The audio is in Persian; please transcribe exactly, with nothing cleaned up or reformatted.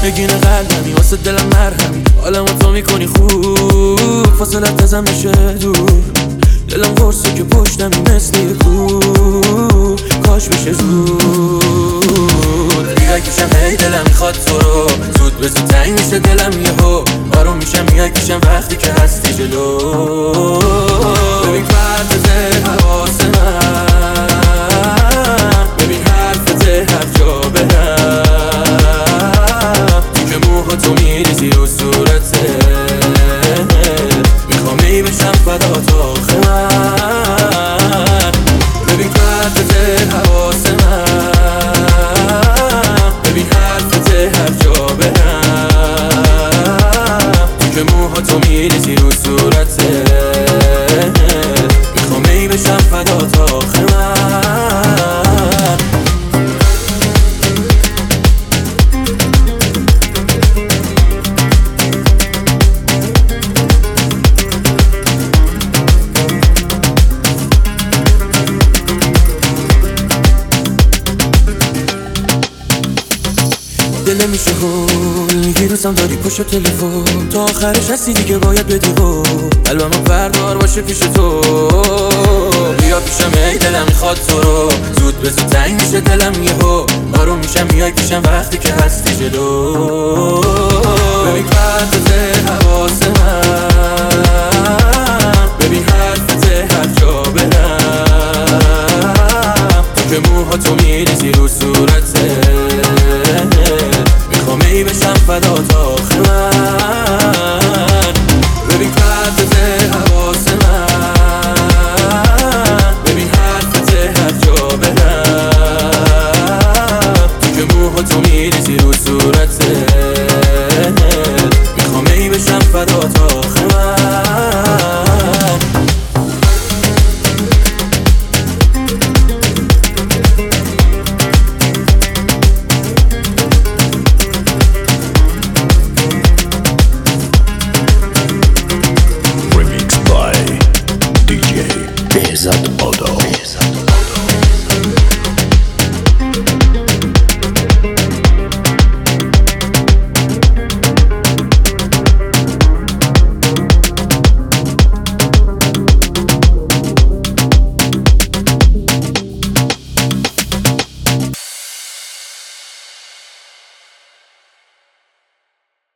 نگین قلبمی واسه دلم مرهمی، حالمو تو میکنی خوب، فاصلت ازم میشه دور، دلم قرصه که پشتمی مثل کو، کاش بشه زود. دیگه کشم هی دلم میخواد تو رو، زود به زود تنگ میشه دلم یهو، آروم میشم میای کشم وقتی که هستی جلو. ببین پرده حواس من، ببین حرفته هر جا برم، تو که موها تو میریزی رو صورته، میخوام ای بشم فدا تا آخر. ببین پرده حواس من، ببین حرفته هر جا برم، تو که موها تو میریزی رو صورته، میخوام ای بشم فدا تا آخر. دل میشه هول یه روزم داری پشت تلفن، تا آخرش هستی دیگه باید بدی گل، قلبم بردار باشه پیش تو، بیا پیشم ای دلم میخواد تو رو، زود به زود تنگ میشه دلم یهو، آروم میشم میای پیشم وقتی که هستی جلو. ببین پرده حواس من، ببین حرفته هر جا برم، تو که موها تو میریزی رو صورت،